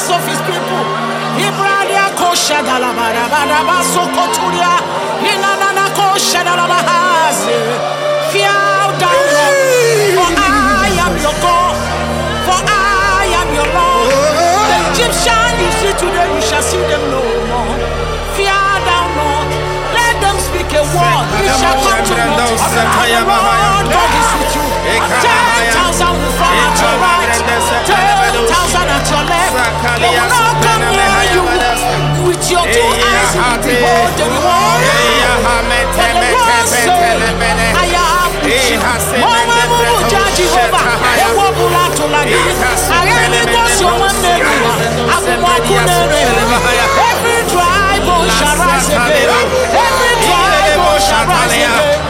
of his people. Ibralia kosha dalabara baraba sokoturia. Inanana kosha dalabahaze. Fear down, Lord. For I am your God. For I am your Lord. The Egyptian you see today, you shall see them no more. Fear down, Lord. Let them speak a word. You shall come to naught. The Lord God is with you. 10,000 will fall at your right, 10,000 at your left. They will not come near you. With your 2 eyes you will behold the reward. For the Lord said, I am with you. Mama Muja Jehovah, Ewabula Tolagi, Ayemi Kosyo Manderia, Akumakunere. Every dry bone shall rise again. Every dry bone shall rise again.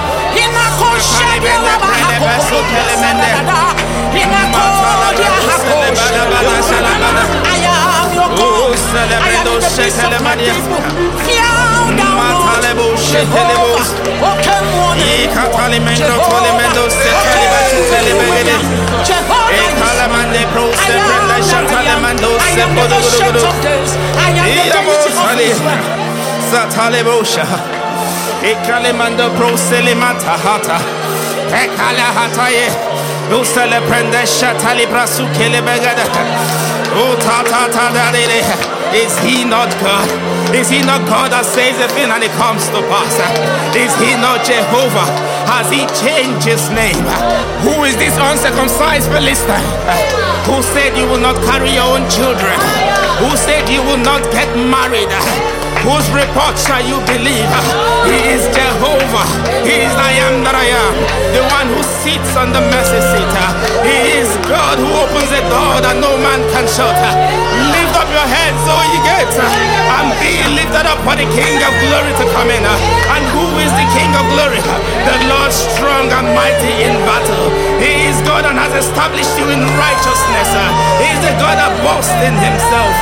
I am your God. I am the peace of my people. Fear down, Lord. Jehovah. Okay, morning. Ekalemando proselemata hata. Ekala hataye. Usele prende shatali brasu kelebegada. Oh ta ta ta da de. Is he not God? Is he not God that says a thing and it comes to pass? Is he not Jehovah? Has he changed his name? Who is this uncircumcised Philistine? Who said you will not carry your own children? Who said you will not get married? Whose report shall you believe? He is Jehovah. He is I am that I am, the one who sits on the mercy seat. He is God who opens a door that no man can shut. Lift up your heads, O ye gates, and be lifted up for the King of glory to come in. And who is the King of glory? The Lord strong and mighty in battle. He is God and has established you in righteousness. He is the God that boasts in himself.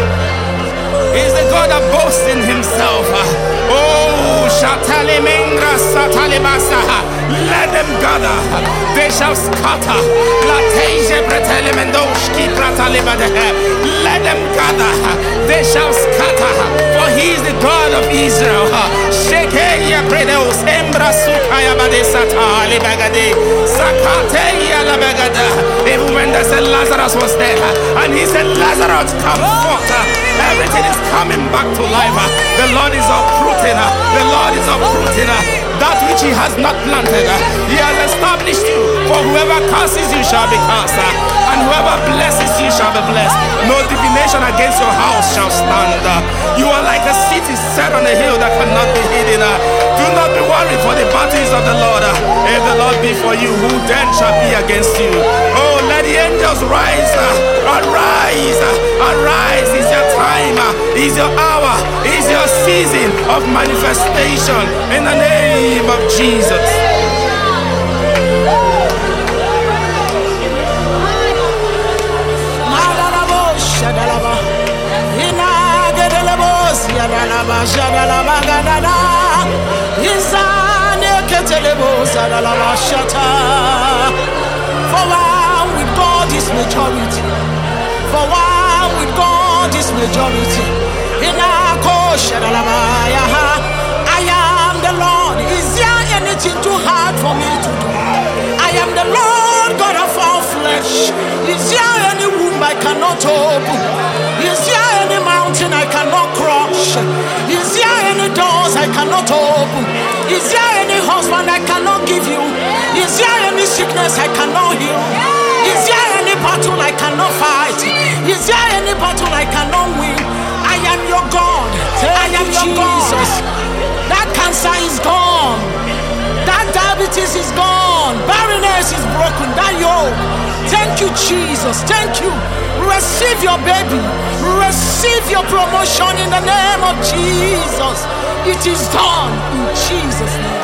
He's the God that boasts in himself. Oh, Shatali Mengra Satalibasa. Let them gather, they shall scatter. Lateje Bretelemendoshki Pratalibade. Let them gather, they shall scatter. For he is the God of Israel. Shekeya Predeus Embra Sukaya Badesata Libagade. Sakateya Labagada. Even when they said Lazarus was dead, and he said, Lazarus, come forth. Everything is coming back to life. The Lord is uprooting. The Lord is uprooting that which he has not planted. He has established you. For whoever curses you shall be cursed, and whoever blesses you shall be blessed. No divination against your house shall stand. You are like a city set on a hill that cannot be hidden. Do not be worried, for the battle is of the Lord. If the Lord be for you, who then shall be against you? Oh, let the angels rise. Arise, arise. Is your time, is your hour, is your season of manifestation in the name of Jesus. For one with God is majority. For one with God is majority. I am the Lord. Is there anything too hard for me to do? I am the Lord God of all flesh. Is there any womb I cannot open? Is there any mountain I cannot crush? Is there any doors I cannot open? Is there any husband I cannot give you? Is there any sickness I cannot heal? Is there any battle I cannot fight? Is there any battle I cannot win? I am your God. I am your God. That cancer is gone. That diabetes is gone. Barrenness is broken. That yoke. Thank you, Jesus. Thank you. Receive your baby. Receive your promotion in the name of Jesus. It is done in Jesus' name.